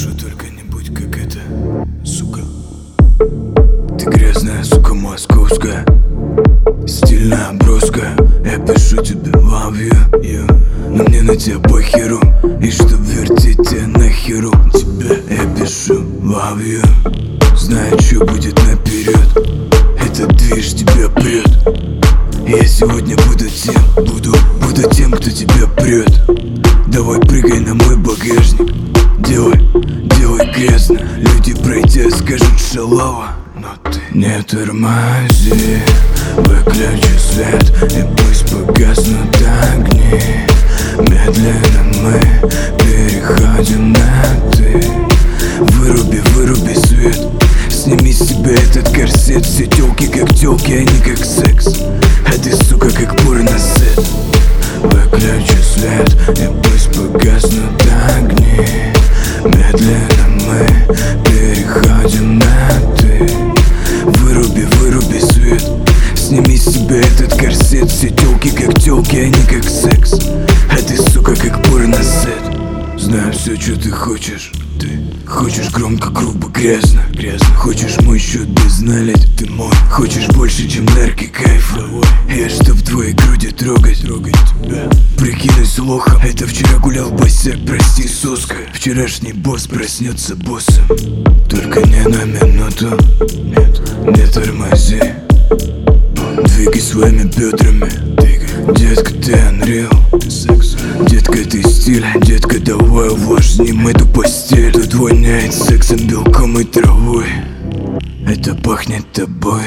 скажу, только не будь как это, сука. Ты грязная, сука, московская, стильная, броская. Я пишу тебе love you, но мне на тебя похеру. И чтоб вертеть тебя нахеру, тебя я пишу love you. Знаю, что будет наперед, этот движ тебя прет. Я сегодня буду тем, кто тебя прет. Давай прыгай на мой багажник, делай грязно. Люди про тебя скажут шалава, но ты не тормози. Выключи свет и пусть погаснут огни. Медленно мы переходим на ты. Выруби свет, сними с себя этот корсет. Все тёлки как тёлки, они как секс, а ты, сука, как порносет. Выключи свет и пусть погаснут огни. Медленно мы переходим на ты. Выруби свет, сними с себя этот корсет. Все тёлки как тёлки, они как секс, а ты, сука, как порносет. Знаю все, что ты хочешь. Ты хочешь громко, грубо, грязно. Хочешь мой счет без налить, ты мой. Хочешь больше, чем нарки кайфа. Я чтоб твои груди трогать тебя. Прикинусь лохом, это вчера гулял босяк, прости, соска. Вчерашний босс проснется боссом. Только не на минуту, нет, не тормози. Двигай своими бедрами, детка, ты unreal. Детка, ты стиль, детка, давай увлажним эту постель. Тут воняет сексом, белком и травой. Это пахнет тобой.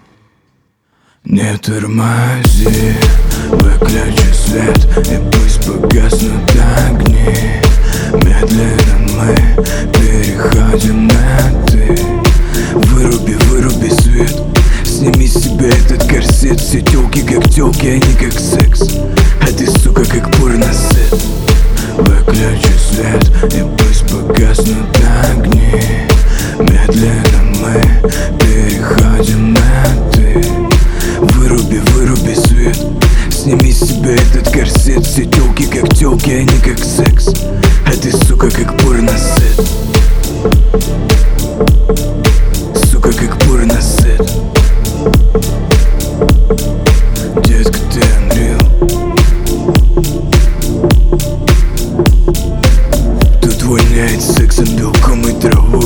Не тормози, выключи свет и пусть погаснут огни. Медленно мы переходим на ты. Выруби свет, сними с себя этот корсет. Все тёлки как тёлки, они как секс, а ты, сука, как порносет. Выключи свет и пусть погаснут огни. Медленно мы переходим на ты. Выруби свет, сними с себя этот корсет. Все тёлки как тёлки, они как секс, а ты, сука, как порносет. Сука, как порносет. Детка, ты unreal. Тут воняет сексом, белком и травой.